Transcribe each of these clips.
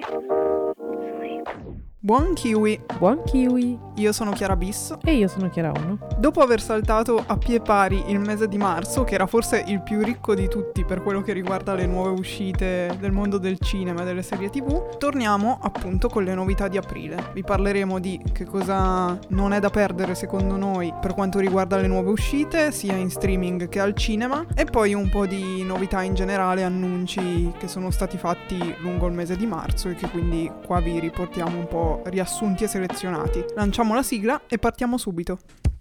Buon kiwi! Buon kiwi! Io sono Chiara Bisso. E io sono Chiara Uno. Dopo aver saltato a pie pari il mese di marzo, che era forse il più ricco di tutti per quello che riguarda le nuove uscite del mondo del cinema e delle serie TV, torniamo appunto con le novità di aprile. Vi parleremo di che cosa non è da perdere secondo noi per quanto riguarda le nuove uscite, sia in streaming che al cinema, e poi un po' di novità in generale, annunci che sono stati fatti lungo il mese di marzo e che quindi qua vi riportiamo un po' riassunti e selezionati. Lanciamo la sigla e partiamo subito.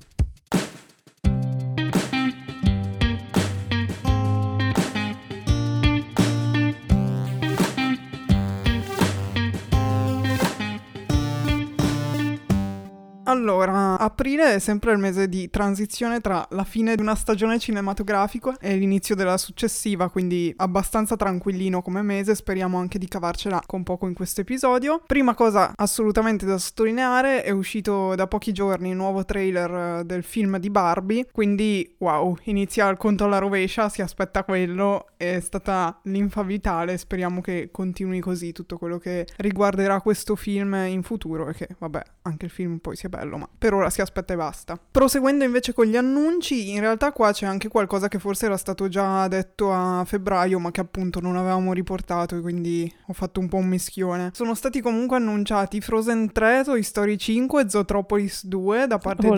Allora, aprile è sempre il mese di transizione tra la fine di una stagione cinematografica e l'inizio della successiva, quindi abbastanza tranquillino come mese, speriamo anche di cavarcela con poco in questo episodio. Prima cosa assolutamente da sottolineare, è uscito da pochi giorni il nuovo trailer del film di Barbie, quindi wow, inizia il conto alla rovescia, si aspetta quello, è stata linfa vitale, speriamo che continui così tutto quello che riguarderà questo film in futuro e che vabbè, anche il film poi sia bello, ma per ora si aspetta e basta. Proseguendo invece con gli annunci, in realtà qua c'è anche qualcosa che forse era stato già detto a febbraio, ma che appunto non avevamo riportato e quindi ho fatto un po' un mischione. Sono stati comunque annunciati Frozen 3, Toy Story 5 e Zootropolis 2 da parte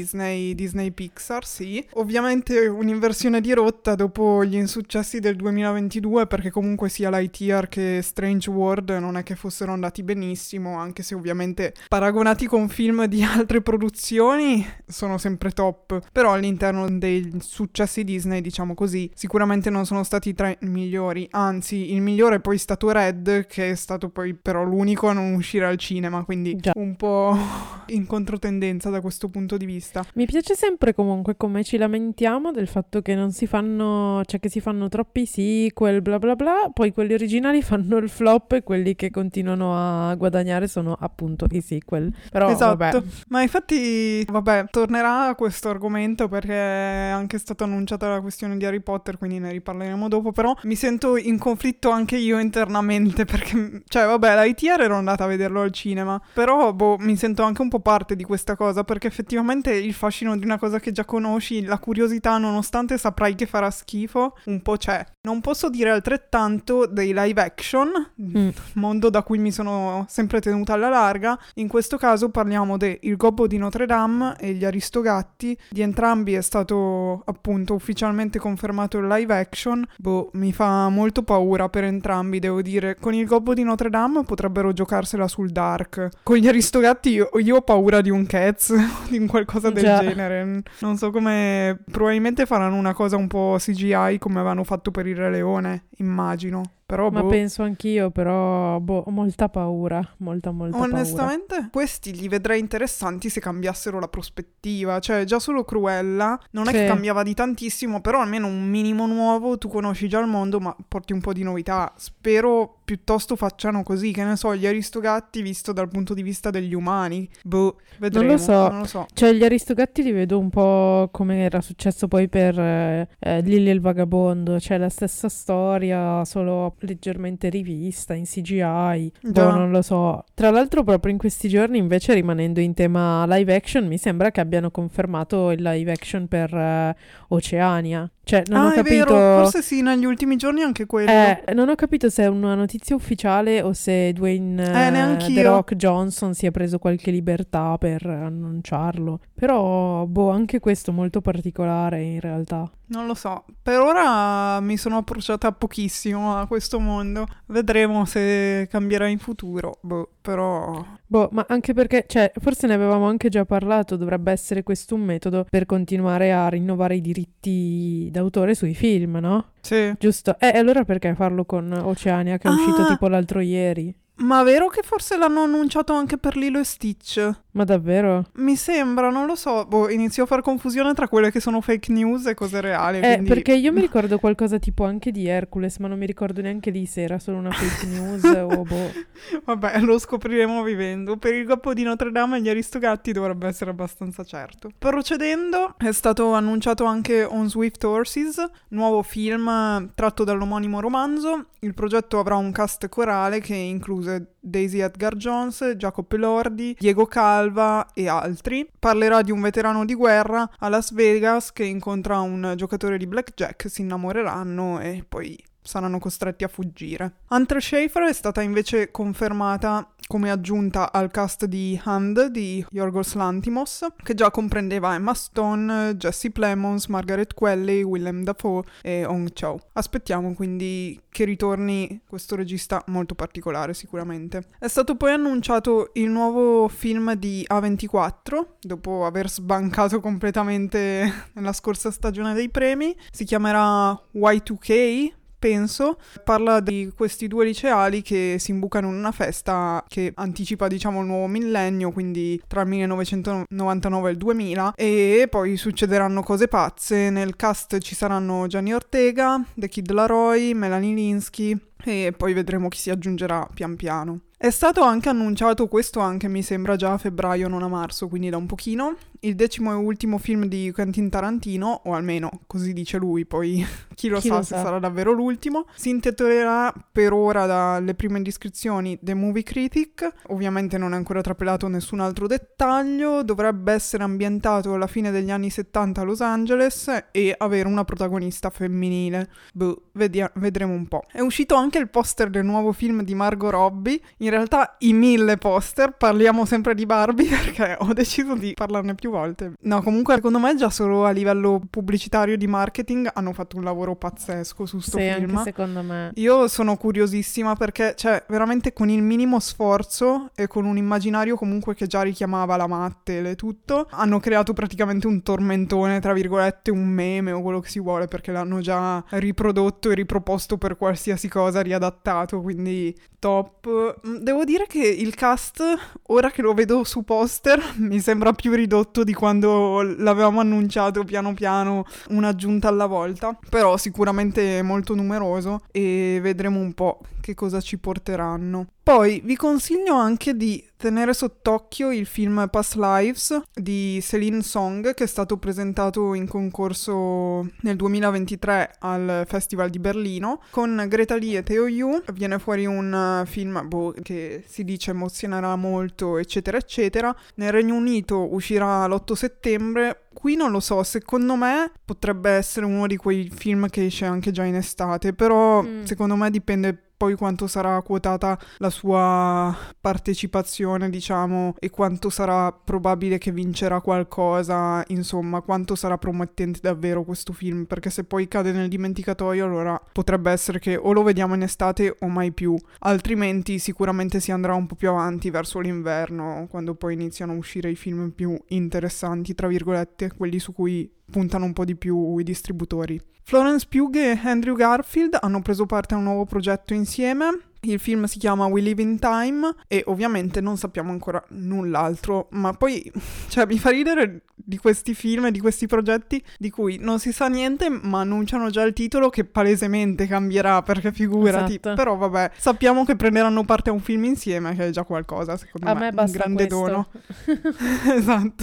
di Disney Pixar, sì. Ovviamente un'inversione di rotta dopo gli insuccessi del 2022, perché comunque sia Lightyear che Strange World non è che fossero andati benissimo, anche se ovviamente paragonati con film di altre produzioni sono sempre top, però all'interno dei successi Disney, diciamo così, sicuramente non sono stati tra i migliori, anzi il migliore è poi stato Red, che è stato poi però l'unico a non uscire al cinema, quindi già un po' in controtendenza da questo punto di vista. Mi piace sempre comunque come ci lamentiamo del fatto che non si fanno, cioè che si fanno troppi sequel bla bla bla, poi quelli originali fanno il flop e quelli che continuano a guadagnare sono appunto i sequel. Però esatto. Vabbè. Ma infatti, vabbè, tornerà questo argomento perché è anche stata annunciata la questione di Harry Potter, quindi ne riparleremo dopo, però mi sento in conflitto anche io internamente perché, cioè, vabbè, Lightyear ero andata a vederlo al cinema, però, mi sento anche un po' parte di questa cosa perché effettivamente il fascino di una cosa che già conosci, la curiosità, nonostante saprai che farà schifo, un po' c'è. Non posso dire altrettanto dei live action, mondo da cui mi sono sempre tenuta alla larga. In questo caso parliamo di Il Gobbo di Notre Dame e Gli Aristogatti. Di entrambi è stato appunto ufficialmente confermato il live action. Mi fa molto paura per entrambi, devo dire. Con Il Gobbo di Notre Dame potrebbero giocarsela sul dark. Con Gli Aristogatti io ho paura di un Cats, di qualcosa del genere. Non so come... Probabilmente faranno una cosa un po' CGI come avevano fatto per Il Re Leone, immagino. Però, ma penso anch'io, però ho molta paura, molta onestamente, paura. Questi li vedrei interessanti se cambiassero la prospettiva, cioè già solo Cruella non è che cambiava di tantissimo, però almeno un minimo nuovo, tu conosci già il mondo ma porti un po' di novità. Spero piuttosto facciano così, che ne so, Gli Aristogatti visto dal punto di vista degli umani. Vedremo. Non lo so. Cioè gli Aristogatti li vedo un po' come era successo poi per Lily e il Vagabondo, cioè la stessa storia, solo leggermente rivista in CGI. Non lo so. Tra l'altro proprio in questi giorni, invece, rimanendo in tema live action, mi sembra che abbiano confermato il live action per Oceania. Cioè, non ho capito... è vero, forse sì, negli ultimi giorni anche quello. Non ho capito se è una notizia ufficiale o se Dwayne The Rock Johnson si è preso qualche libertà per annunciarlo. Però, anche questo molto particolare in realtà. Non lo so, per ora mi sono approcciata pochissimo a questo mondo, vedremo se cambierà in futuro, però... ma anche perché, cioè, forse ne avevamo anche già parlato, dovrebbe essere questo un metodo per continuare a rinnovare i diritti d'autore sui film, no? Sì. Giusto, allora perché farlo con Oceania, che è uscito tipo l'altro ieri? Ma vero che forse l'hanno annunciato anche per Lilo e Stitch? Ma davvero? Mi sembra, non lo so, inizio a far confusione tra quelle che sono fake news e cose reali. Quindi... Perché io mi ricordo qualcosa tipo anche di Hercules, ma non mi ricordo neanche lì se era solo una fake news o boh. Vabbè, lo scopriremo vivendo. Per il Goppo di Notre Dame e gli Aristogatti dovrebbe essere abbastanza certo. Procedendo, è stato annunciato anche On Swift Horses, nuovo film tratto dall'omonimo romanzo. Il progetto avrà un cast corale che incluse Daisy Edgar Jones, Jacopo Elordi, Diego Calva e altri. Parlerà di un veterano di guerra a Las Vegas che incontra un giocatore di blackjack, si innamoreranno e poi saranno costretti a fuggire. Hunter Schafer è stata invece confermata come aggiunta al cast di Hand di Yorgos Lanthimos, che già comprendeva Emma Stone, Jesse Plemons, Margaret Qualley, Willem Dafoe e Hong Chow. Aspettiamo quindi che ritorni questo regista molto particolare sicuramente. È stato poi annunciato il nuovo film di A24, dopo aver sbancato completamente nella scorsa stagione dei premi. Si chiamerà Y2K, penso. Parla di questi due liceali che si imbucano in una festa che anticipa, diciamo, il nuovo millennio, quindi tra il 1999 e il 2000, e poi succederanno cose pazze. Nel cast ci saranno Gianni Ortega, The Kid Laroi, Melanie Linsky e poi vedremo chi si aggiungerà pian piano. È stato anche annunciato, questo anche mi sembra già a febbraio, non a marzo, quindi da un pochino, il 10º e ultimo film di Quentin Tarantino, o almeno così dice lui, poi chi lo sa se sarà davvero l'ultimo. Si intitolerà per ora, dalle prime indiscrezioni, The Movie Critic. Ovviamente non è ancora trapelato nessun altro dettaglio. Dovrebbe essere ambientato alla fine degli anni 70 a Los Angeles e avere una protagonista femminile. Vedremo un po'. È uscito anche il poster del nuovo film di Margot Robbie. In realtà i 1000 poster, parliamo sempre di Barbie perché ho deciso di parlarne più volte. No, comunque secondo me già solo a livello pubblicitario di marketing hanno fatto un lavoro pazzesco su sto film. Anche secondo me. Io sono curiosissima perché, cioè, veramente con il minimo sforzo e con un immaginario comunque che già richiamava la Mattel e tutto, hanno creato praticamente un tormentone, tra virgolette, un meme o quello che si vuole, perché l'hanno già riprodotto e riproposto per qualsiasi cosa, riadattato, quindi top. Devo dire che il cast, ora che lo vedo su poster, mi sembra più ridotto di quando l'avevamo annunciato piano piano, un'aggiunta alla volta, però sicuramente molto numeroso e vedremo un po' che cosa ci porteranno. Poi vi consiglio anche di tenere sott'occhio il film Past Lives di Céline Song, che è stato presentato in concorso nel 2023 al Festival di Berlino con Greta Lee e Theo Yu. Viene fuori un film che si dice emozionerà molto, eccetera eccetera. Nel Regno Unito uscirà l'8 settembre. Qui non lo so, secondo me potrebbe essere uno di quei film che esce anche già in estate, però secondo me dipende poi quanto sarà quotata la sua partecipazione, diciamo, e quanto sarà probabile che vincerà qualcosa, insomma, quanto sarà promettente davvero questo film, perché se poi cade nel dimenticatoio allora potrebbe essere che o lo vediamo in estate o mai più, altrimenti sicuramente si andrà un po' più avanti verso l'inverno, quando poi iniziano a uscire i film più interessanti, tra virgolette, quelli su cui puntano un po' di più i distributori. Florence Pugh e Andrew Garfield hanno preso parte a un nuovo progetto insieme. Il film si chiama We Live in Time e ovviamente non sappiamo ancora null'altro, ma poi, cioè, mi fa ridere di questi film e di questi progetti di cui non si sa niente, ma annunciano già il titolo che palesemente cambierà, perché figurati. Esatto. Però vabbè, sappiamo che prenderanno parte a un film insieme, che è già qualcosa, secondo me. basta un grande questo. dono. Esatto.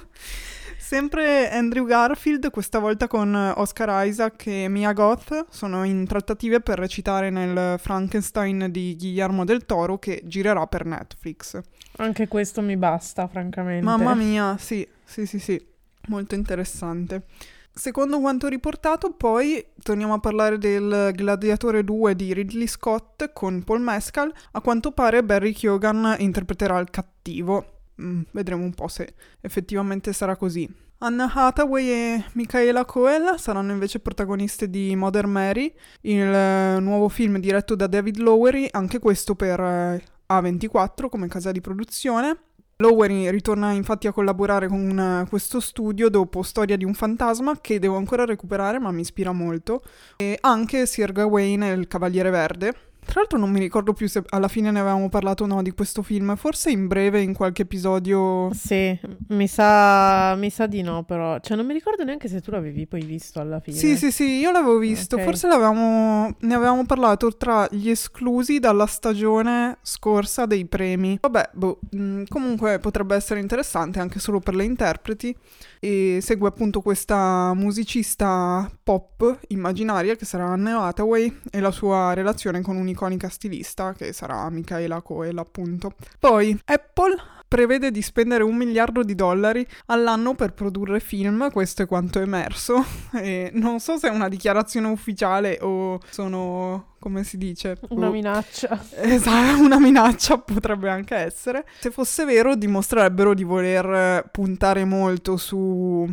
Sempre Andrew Garfield, questa volta con Oscar Isaac e Mia Goth, sono in trattative per recitare nel Frankenstein di Guillermo del Toro, che girerà per Netflix. Anche questo mi basta, francamente. Mamma mia, sì, molto interessante. Secondo quanto riportato, poi torniamo a parlare del Gladiatore 2 di Ridley Scott con Paul Mescal. A quanto pare Barry Keoghan interpreterà il cattivo. Vedremo un po' se effettivamente sarà così. Anne Hathaway e Michaela Coel saranno invece protagoniste di Mother Mary, il nuovo film diretto da David Lowery, anche questo per A24 come casa di produzione. Lowery ritorna infatti a collaborare con questo studio dopo Storia di un fantasma, che devo ancora recuperare ma mi ispira molto, e anche Sir Gawain e il Cavaliere Verde, Tra l'altro non mi ricordo più se alla fine ne avevamo parlato o no di questo film, forse in breve in qualche episodio. Sì, mi sa di no, però. Cioè, non mi ricordo neanche se tu l'avevi poi visto alla fine. Sì, io l'avevo visto, Ok. forse ne avevamo parlato tra gli esclusi dalla stagione scorsa dei premi. Vabbè, comunque potrebbe essere interessante anche solo per le interpreti. E segue appunto questa musicista pop immaginaria che sarà Anne Hathaway e la sua relazione con un'iconica stilista che sarà Michaela Coel, appunto. Poi Apple prevede di spendere $1 miliardo all'anno per produrre film, questo è quanto è emerso. E non so se è una dichiarazione ufficiale o sono, come si dice? Una minaccia. Esatto, una minaccia potrebbe anche essere. Se fosse vero, dimostrerebbero di voler puntare molto su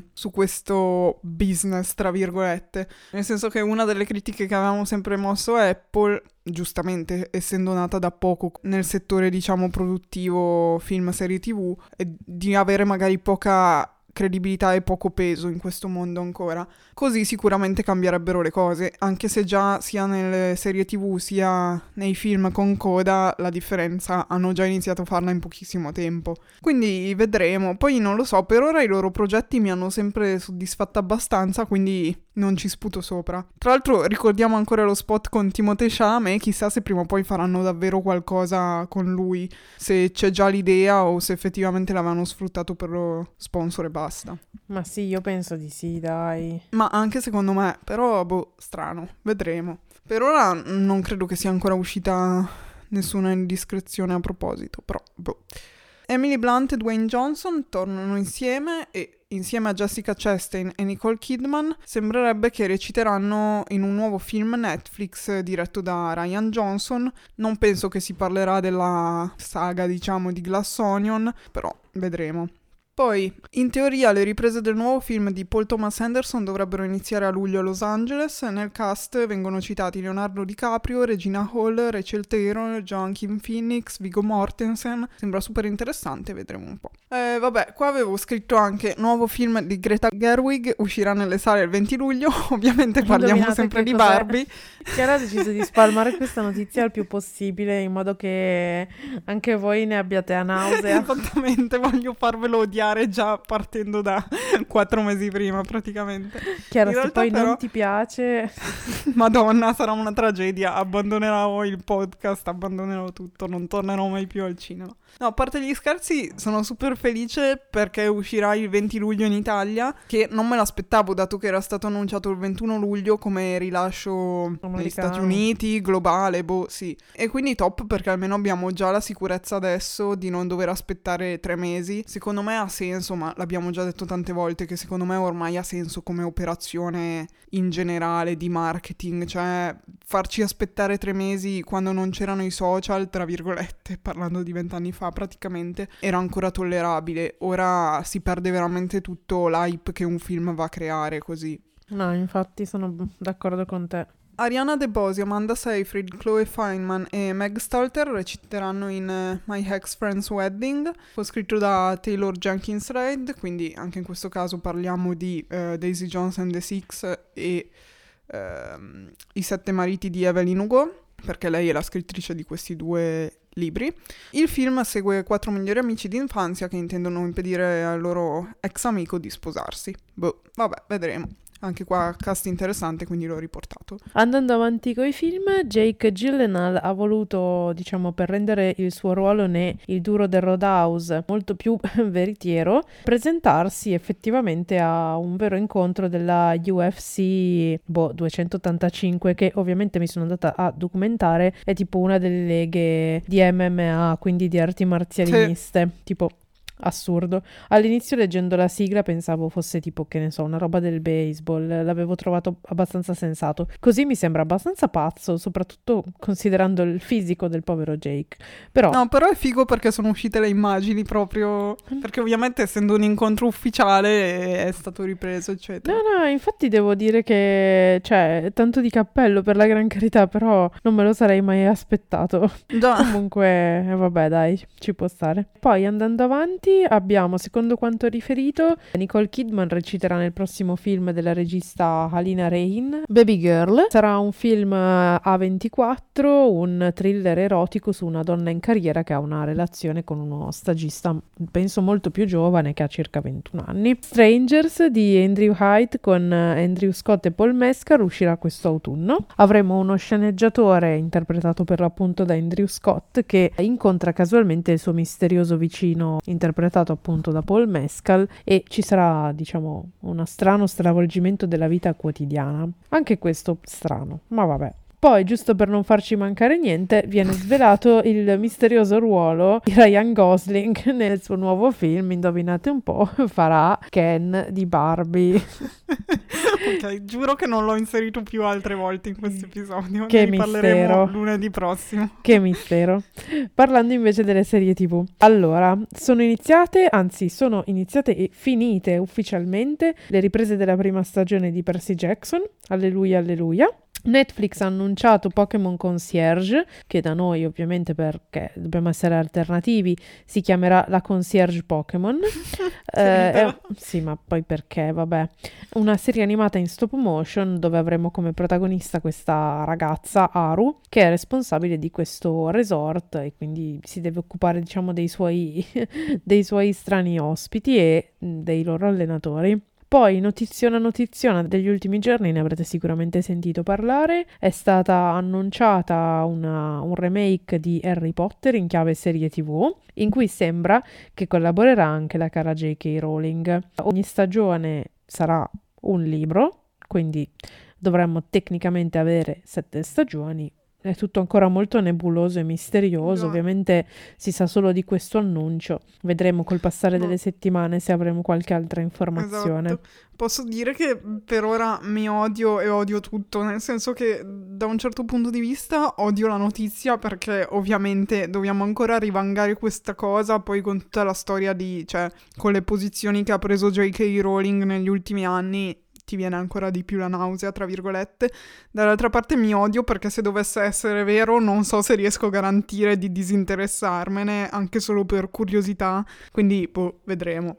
questo business, tra virgolette. Nel senso che una delle critiche che avevamo sempre mosso a Apple, giustamente essendo nata da poco nel settore, diciamo, produttivo film, serie TV, è di avere magari poca credibilità e poco peso in questo mondo ancora. Così sicuramente cambierebbero le cose, anche se già sia nelle serie TV sia nei film con coda la differenza hanno già iniziato a farla in pochissimo tempo. Quindi vedremo. Poi non lo so, per ora i loro progetti mi hanno sempre soddisfatta abbastanza, quindi non ci sputo sopra. Tra l'altro ricordiamo ancora lo spot con Timothée Chalamet, chissà se prima o poi faranno davvero qualcosa con lui, se c'è già l'idea o se effettivamente l'avevano sfruttato per lo sponsor e basta. Ma sì, io penso di sì, dai. Ma anche secondo me, però strano, vedremo. Per ora non credo che sia ancora uscita nessuna indiscrezione a proposito, però Emily Blunt e Dwayne Johnson tornano insieme e insieme a Jessica Chastain e Nicole Kidman sembrerebbe che reciteranno in un nuovo film Netflix diretto da Rian Johnson. Non penso che si parlerà della saga, diciamo, di Glass Onion, però vedremo. Poi, in teoria, le riprese del nuovo film di Paul Thomas Anderson dovrebbero iniziare a luglio a Los Angeles. Nel cast vengono citati Leonardo DiCaprio, Regina Hall, Rachel Taylor, Joaquin Phoenix, Viggo Mortensen. Sembra super interessante, vedremo un po'. Vabbè, qua avevo scritto anche nuovo film di Greta Gerwig, uscirà nelle sale il 20 luglio. Ovviamente parliamo Indovinate sempre che di cos'è? Barbie. Chiara ha deciso di spalmare questa notizia il più possibile in modo che anche voi ne abbiate a nausea. Esattamente, voglio farvelo odiare già partendo da 4 mesi prima praticamente. Chiara, In se realtà poi però- non ti piace, Madonna, sarà una tragedia, abbandonerò il podcast, abbandonerò tutto, non tornerò mai più al cinema. No, a parte gli scherzi, sono super felice perché uscirà il 20 luglio in Italia, che non me l'aspettavo dato che era stato annunciato il 21 luglio come rilascio negli Americano. Stati Uniti, globale, sì. E quindi top perché almeno abbiamo già la sicurezza adesso di non dover aspettare 3 mesi. Secondo me ha senso, ma l'abbiamo già detto tante volte, che secondo me ormai ha senso come operazione in generale di marketing, cioè farci aspettare 3 mesi quando non c'erano i social, tra virgolette, parlando di 20 anni fa praticamente, era ancora tollerabile. Ora si perde veramente tutto l'hype che un film va a creare così. no, infatti sono d'accordo con te. Ariana DeBose, Amanda Seyfried, Chloe Fineman e Meg Stalter reciteranno in My Ex-Friend's Wedding, fu scritto da Taylor Jenkins Reid, quindi anche in questo caso parliamo di Daisy Jones and the Six e I 7 mariti di Evelyn Hugo, perché lei è la scrittrice di questi 2 libri. Il film segue 4 migliori amici d'infanzia che intendono impedire al loro ex amico di sposarsi. Vabbè, vedremo. Anche qua cast interessante, quindi l'ho riportato. Andando avanti coi film, Jake Gyllenhaal ha voluto, diciamo, per rendere il suo ruolo il duro del Roadhouse molto più veritiero, presentarsi effettivamente a un vero incontro della UFC 285, che ovviamente mi sono andata a documentare, è tipo una delle leghe di MMA, quindi di arti marziali miste, tipo assurdo. All'inizio leggendo la sigla pensavo fosse tipo, che ne so, una roba del baseball, l'avevo trovato abbastanza sensato. Così mi sembra abbastanza pazzo, soprattutto considerando il fisico del povero Jake. Però No, però è figo perché sono uscite le immagini proprio, perché ovviamente essendo un incontro ufficiale è stato ripreso, eccetera. No, infatti devo dire che, cioè, tanto di cappello per la gran carità, però non me lo sarei mai aspettato. Già. Comunque, vabbè, dai, ci può stare. Poi andando avanti, avanti abbiamo, secondo quanto riferito, Nicole Kidman reciterà nel prossimo film della regista Halina Rein, Baby Girl. Sarà un film A24, un thriller erotico su una donna in carriera che ha una relazione con uno stagista, penso molto più giovane, che ha circa 21 anni. Strangers di Andrew Hyde con Andrew Scott e Paul Mescal uscirà questo autunno. Avremo uno sceneggiatore interpretato per l'appunto da Andrew Scott che incontra casualmente il suo misterioso vicino interpretato appunto da Paul Mescal e ci sarà, diciamo, uno strano stravolgimento della vita quotidiana. Anche questo strano, ma vabbè. Poi, giusto per non farci mancare niente, viene svelato il misterioso ruolo di Ryan Gosling nel suo nuovo film, indovinate un po', farà Ken di Barbie. Ok, giuro che non l'ho inserito più altre volte in questo episodio. Che ne mistero. Parleremo lunedì prossimo. Che mistero. Parlando invece delle serie TV. Allora, sono iniziate e finite ufficialmente le riprese della prima stagione di Percy Jackson. Alleluia, alleluia. Netflix ha annunciato Pokémon Concierge, che da noi ovviamente, perché dobbiamo essere alternativi, si chiamerà la Concierge Pokémon. Sì, ma poi perché, vabbè. Una serie animata in stop motion dove avremo come protagonista questa ragazza, Haru, che è responsabile di questo resort e quindi si deve occupare, diciamo, dei suoi strani ospiti e dei loro allenatori. Poi, notiziona degli ultimi giorni, ne avrete sicuramente sentito parlare, è stata annunciata un remake di Harry Potter in chiave serie TV, in cui sembra che collaborerà anche la cara J.K. Rowling. Ogni stagione sarà un libro, quindi dovremmo tecnicamente avere 7 stagioni. È tutto ancora molto nebuloso e misterioso, ovviamente si sa solo di questo annuncio. Vedremo col passare delle settimane se avremo qualche altra informazione. Esatto. Posso dire che per ora mi odio e odio tutto, nel senso che da un certo punto di vista odio la notizia perché ovviamente dobbiamo ancora rivangare questa cosa, poi con tutta la storia cioè con le posizioni che ha preso J.K. Rowling negli ultimi anni ti viene ancora di più la nausea, tra virgolette. Dall'altra parte mi odio perché se dovesse essere vero non so se riesco a garantire di disinteressarmene, anche solo per curiosità, quindi vedremo.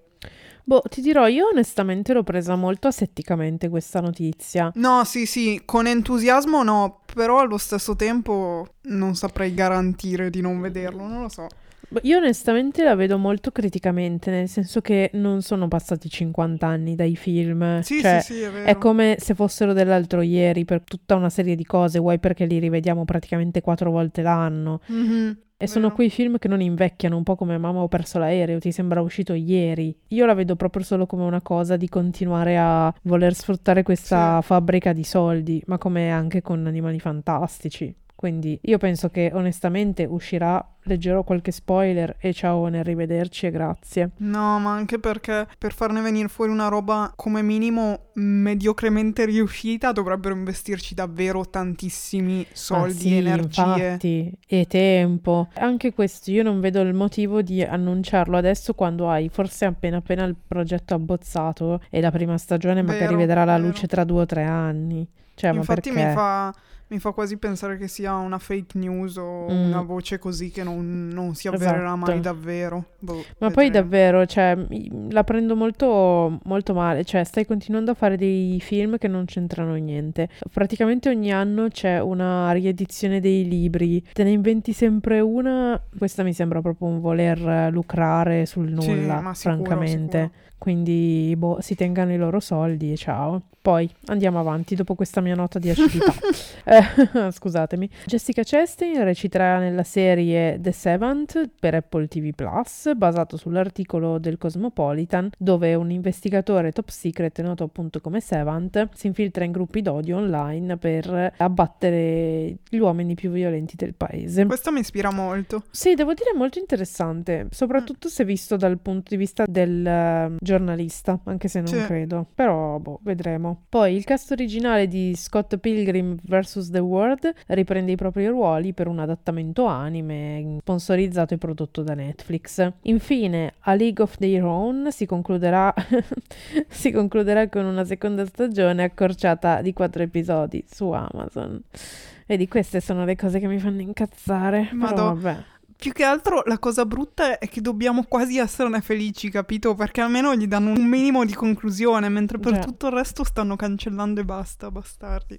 Ti dirò, io onestamente l'ho presa molto asetticamente questa notizia. No, sì, con entusiasmo no, però allo stesso tempo non saprei garantire di non vederlo, non lo so. Io onestamente la vedo molto criticamente, nel senso che non sono passati 50 anni dai film. Sì, cioè, sì, è vero. È come se fossero dell'altro ieri per tutta una serie di cose, vuoi perché li rivediamo praticamente 4 volte l'anno. Mm-hmm, e sono quei film che non invecchiano, un po' come Mamma ho perso l'aereo, ti sembra uscito ieri. Io la vedo proprio solo come una cosa di continuare a voler sfruttare questa fabbrica di soldi, ma come anche con Animali Fantastici. Quindi io penso che onestamente uscirà, leggerò qualche spoiler e ciao, nel rivederci e grazie. No, ma anche perché per farne venire fuori una roba come minimo mediocremente riuscita dovrebbero investirci davvero tantissimi soldi, energie. Infatti, e tempo. Anche questo io non vedo il motivo di annunciarlo adesso quando hai forse appena il progetto abbozzato e la prima stagione magari vedrà la luce tra 2 o 3 anni. Cioè, infatti ma perché? Mi fa quasi pensare che sia una fake news o una voce così che non si avvererà mai davvero. Ma poi davvero, cioè, la prendo molto, molto male. Cioè, stai continuando a fare dei film che non c'entrano niente. Praticamente ogni anno c'è una riedizione dei libri. Te ne inventi sempre una. Questa mi sembra proprio un voler lucrare sul nulla, francamente. Sicuro. Quindi, si tengano i loro soldi e ciao. Poi andiamo avanti dopo questa mia nota di acidità. Scusatemi. Jessica Chastain reciterà nella serie The Seventh per Apple TV Plus, basato sull'articolo del Cosmopolitan, dove un investigatore top secret noto appunto come Seventh si infiltra in gruppi d'odio online per abbattere gli uomini più violenti del paese. Questo mi ispira molto. Sì, devo dire molto interessante, soprattutto se visto dal punto di vista del giornalista, anche se non credo. Però, vedremo. Poi il cast originale di Scott Pilgrim vs. The World riprende i propri ruoli per un adattamento anime sponsorizzato e prodotto da Netflix. Infine, A League of Their Own si concluderà con una seconda stagione accorciata di 4 episodi su Amazon. E di queste sono le cose che mi fanno incazzare. Però vabbè. Più che altro la cosa brutta è che dobbiamo quasi esserne felici, capito? Perché almeno gli danno un minimo di conclusione, mentre per tutto il resto stanno cancellando e basta, bastardi.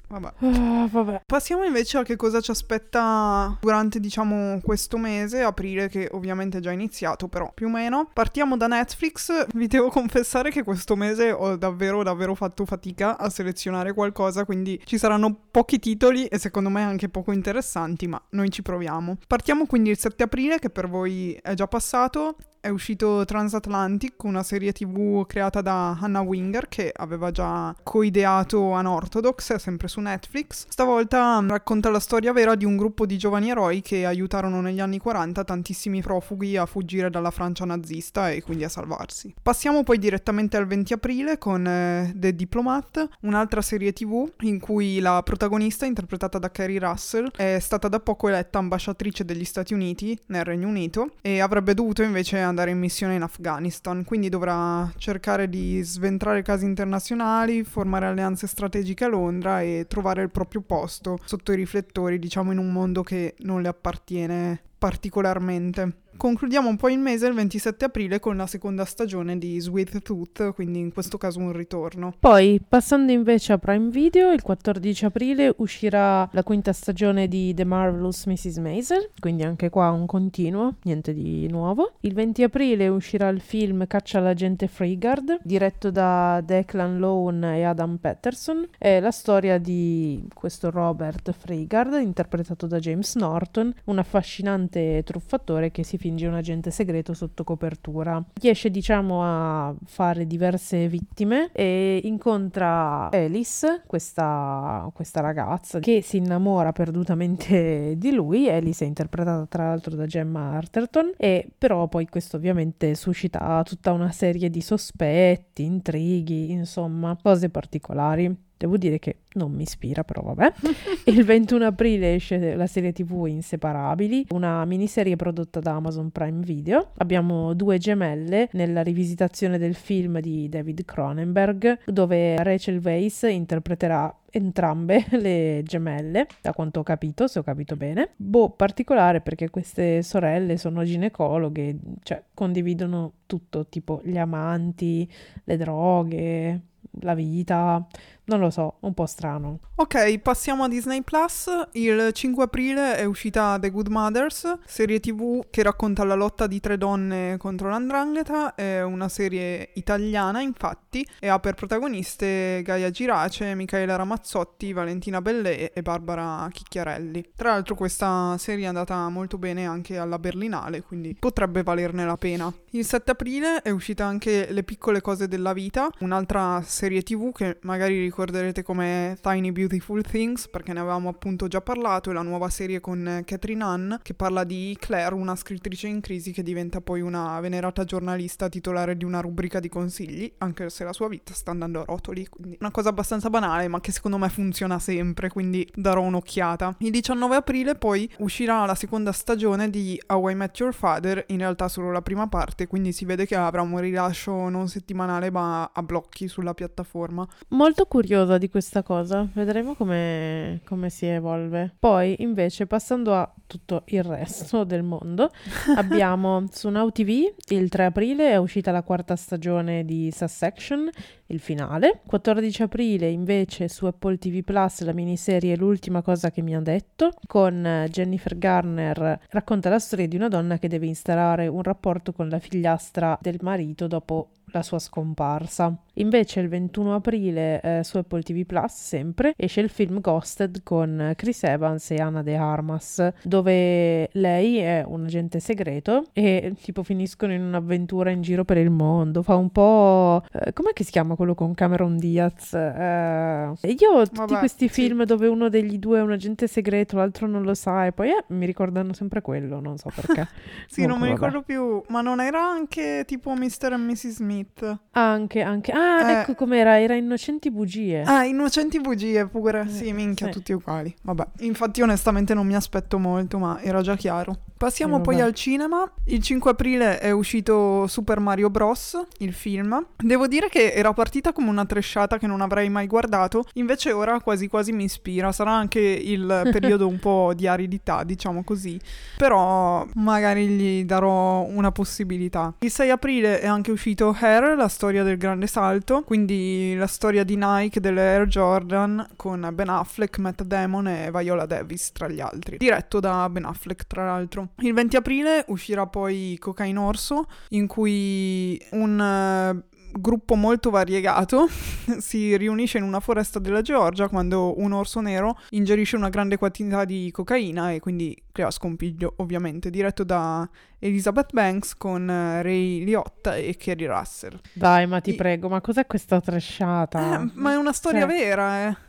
Vabbè. Passiamo invece a che cosa ci aspetta durante, diciamo, questo mese, aprile, che ovviamente è già iniziato, però più o meno. Partiamo da Netflix. Vi devo confessare che questo mese ho davvero fatto fatica a selezionare qualcosa, quindi ci saranno pochi titoli e secondo me anche poco interessanti, ma noi ci proviamo. Partiamo quindi il 7 aprile, che per voi è già passato. È uscito Transatlantic, una serie TV creata da Hannah Winger, che aveva già coideato Unorthodox, sempre su Netflix. Stavolta racconta la storia vera di un gruppo di giovani eroi che aiutarono negli anni 40 tantissimi profughi a fuggire dalla Francia nazista e quindi a salvarsi. Passiamo poi direttamente al 20 aprile con The Diplomat, un'altra serie TV in cui la protagonista, interpretata da Kerry Russell, è stata da poco eletta ambasciatrice degli Stati Uniti nel Regno Unito e avrebbe dovuto invece andare in missione in Afghanistan, quindi dovrà cercare di sventrare casi internazionali, formare alleanze strategiche a Londra e trovare il proprio posto sotto i riflettori, diciamo, in un mondo che non le appartiene particolarmente. Concludiamo un po' il mese il 27 aprile con la seconda stagione di Sweet Tooth, quindi in questo caso un ritorno. Poi, passando invece a Prime Video, il 14 aprile uscirà la quinta stagione di The Marvelous Mrs. Maisel, quindi anche qua un continuo, niente di nuovo. Il 20 aprile uscirà il film Caccia all'agente Freegard, diretto da Declan Lowe e Adam Patterson. È la storia di questo Robert Freegard, interpretato da James Norton, un affascinante truffatore che si finge un agente segreto sotto copertura. Riesce, diciamo, a fare diverse vittime e incontra Alice, questa ragazza che si innamora perdutamente di lui. Alice è interpretata tra l'altro da Gemma Arterton, e però poi questo ovviamente suscita tutta una serie di sospetti, intrighi, insomma, cose particolari. Devo dire che non mi ispira, però vabbè. Il 21 aprile esce la serie TV Inseparabili, una miniserie prodotta da Amazon Prime Video. Abbiamo due gemelle nella rivisitazione del film di David Cronenberg, dove Rachel Weisz interpreterà entrambe le gemelle, da quanto ho capito, se ho capito bene. Particolare perché queste sorelle sono ginecologhe, cioè condividono tutto, tipo gli amanti, le droghe, la vita, non lo so, un po' strano. Ok, passiamo a Disney Plus. Il 5 aprile è uscita The Good Mothers, serie TV che racconta la lotta di 3 donne contro l'andrangheta. È una serie italiana, infatti, e ha per protagoniste Gaia Girace, Micaela Ramazzotti, Valentina Bellè e Barbara Chicchiarelli. Tra l'altro questa serie è andata molto bene anche alla Berlinale, quindi potrebbe valerne la pena. Il 7 aprile è uscita anche Le piccole cose della vita, un'altra serie TV che magari ricorderete come Tiny Beautiful Things, perché ne avevamo appunto già parlato. È la nuova serie con Catherine Hahn, che parla di Claire, una scrittrice in crisi che diventa poi una venerata giornalista titolare di una rubrica di consigli, anche se la sua vita sta andando a rotoli, quindi una cosa abbastanza banale ma che secondo me funziona sempre, quindi darò un'occhiata. Il 19 aprile poi uscirà la seconda stagione di How I Met Your Father, in realtà solo la prima parte, quindi si vede che avrà un rilascio non settimanale ma a blocchi sulla piattaforma. Molto curiosa di questa cosa, vedremo come si evolve. Poi invece, passando a tutto il resto del mondo, abbiamo su Now TV il 3 aprile è uscita la quarta stagione di Succession, il finale. 14 aprile invece su Apple TV Plus la miniserie L'ultima cosa che mi ha detto, con Jennifer Garner. Racconta la storia di una donna che deve instaurare un rapporto con la figliastra del marito dopo la sua scomparsa. Invece il 21 aprile su Apple TV Plus sempre esce il film Ghosted con Chris Evans e Ana de Armas, dove lei è un agente segreto e tipo finiscono in un'avventura in giro per il mondo. Fa un po' com'è che si chiama quello con Cameron Diaz? Io tutti questi film dove uno degli due è un agente segreto, l'altro non lo sa, e poi mi ricordano sempre quello, non so perché. Sì, non mi ricordo più, ma non era anche tipo Mr. e Mrs. Smith? Anche. Ecco com'era, era Innocenti Bugie. Innocenti Bugie pure, sì, minchia, sì. Tutti uguali. Vabbè, infatti onestamente non mi aspetto molto, ma era già chiaro. Passiamo poi al cinema. Il 5 aprile è uscito Super Mario Bros, il film. Devo dire che era partita come una trashata che non avrei mai guardato, invece ora quasi quasi mi ispira. Sarà anche il periodo un po' di aridità, diciamo così, però magari gli darò una possibilità. Il 6 aprile è anche uscito Hair, la storia del grande salto, quindi la storia di Nike delle Air Jordan con Ben Affleck, Matt Damon e Viola Davis tra gli altri, diretto da Ben Affleck tra l'altro. Il 20 aprile uscirà poi Cocaine Orso, in cui un gruppo molto variegato si riunisce in una foresta della Georgia quando un orso nero ingerisce una grande quantità di cocaina e quindi crea scompiglio, ovviamente, diretto da Elizabeth Banks con Ray Liotta e Kerry Russell. Dai, ma ti prego, ma cos'è questa trashata? Ma è una storia vera, eh.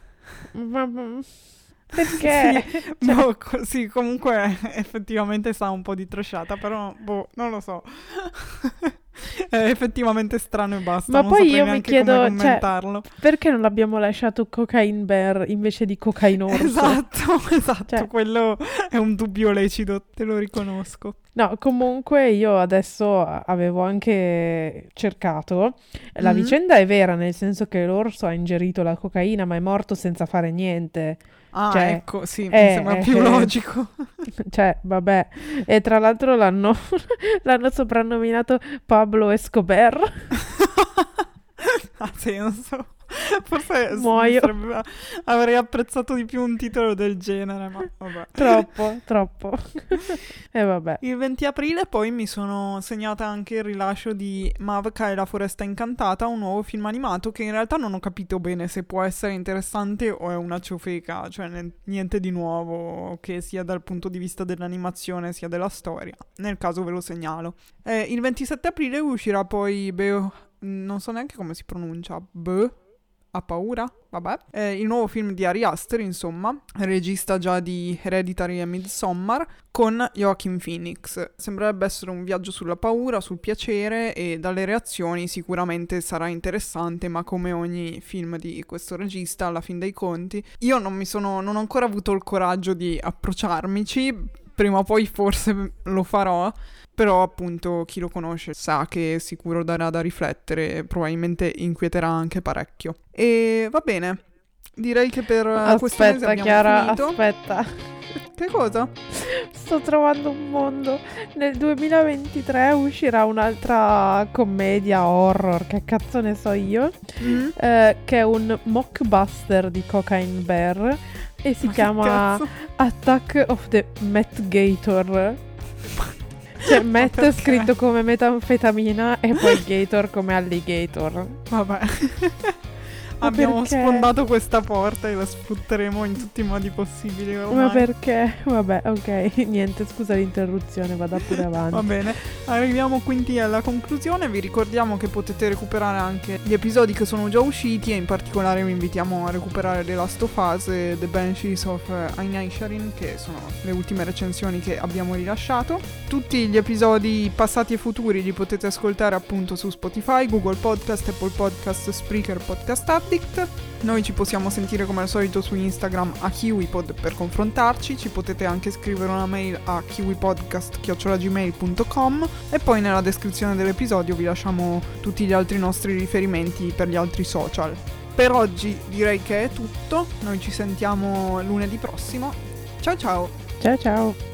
Perché? Sì, sì, comunque effettivamente sa un po' di trashata, però non lo so. È effettivamente strano e basta. Ma non poi saprei io mi neanche chiedo, come commentarlo. perché non l'abbiamo lasciato Cocaine Bear invece di Cocaine Orso? Esatto, quello è un dubbio lecito, te lo riconosco. No, comunque io adesso avevo anche cercato, la vicenda è vera, nel senso che l'orso ha ingerito la cocaina ma è morto senza fare niente. Ah, ecco, sì, mi sembra più logico. Cioè, vabbè. E tra l'altro l'hanno soprannominato Pablo Escobar. Ha senso. Forse avrei apprezzato di più un titolo del genere, ma vabbè. Troppo. E vabbè. Il 20 aprile poi mi sono segnata anche il rilascio di Mavka e la foresta incantata, un nuovo film animato che in realtà non ho capito bene se può essere interessante o è una ciofeca, cioè niente di nuovo che sia dal punto di vista dell'animazione sia della storia. Nel caso ve lo segnalo. Il 27 aprile uscirà poi non so neanche come si pronuncia, ha paura? Vabbè. Il nuovo film di Ari Aster, insomma, regista già di Hereditary e Midsommar, con Joaquin Phoenix. Sembrerebbe essere un viaggio sulla paura, sul piacere e dalle reazioni sicuramente sarà interessante, ma come ogni film di questo regista, alla fin dei conti, io non ho ancora avuto il coraggio di approcciarmici, prima o poi forse lo farò. Però appunto chi lo conosce sa che sicuro darà da riflettere e probabilmente inquieterà anche parecchio. E va bene, direi che per questo mese abbiamo Chiara, finito. Aspetta. Che cosa? Sto trovando un mondo. Nel 2023 uscirà un'altra commedia horror, che cazzo ne so io, che è un mockbuster di Cocaine Bear e si chiama Attack of the Meth Gator. Cioè, meth scritto come metanfetamina e poi gator come alligator. Vabbè. Abbiamo sfondato questa porta e la sfrutteremo in tutti i modi possibili ormai. Ma perché? Vabbè, ok. Niente, scusa l'interruzione, vada pure avanti. Va bene, arriviamo quindi alla conclusione. Vi ricordiamo che potete recuperare anche gli episodi che sono già usciti e in particolare vi invitiamo a recuperare The Last of Us e The Banshees of Inisherin, che sono le ultime recensioni che abbiamo rilasciato. Tutti gli episodi passati e futuri li potete ascoltare appunto su Spotify, Google Podcast, Apple Podcast, Spreaker, Podcast Addict. Noi ci possiamo sentire come al solito su Instagram a KiwiPod per confrontarci. Ci potete anche scrivere una mail a kiwipodcast@gmail.com e poi nella descrizione dell'episodio vi lasciamo tutti gli altri nostri riferimenti per gli altri social. Per oggi direi che è tutto. Noi ci sentiamo lunedì prossimo. Ciao ciao. Ciao ciao.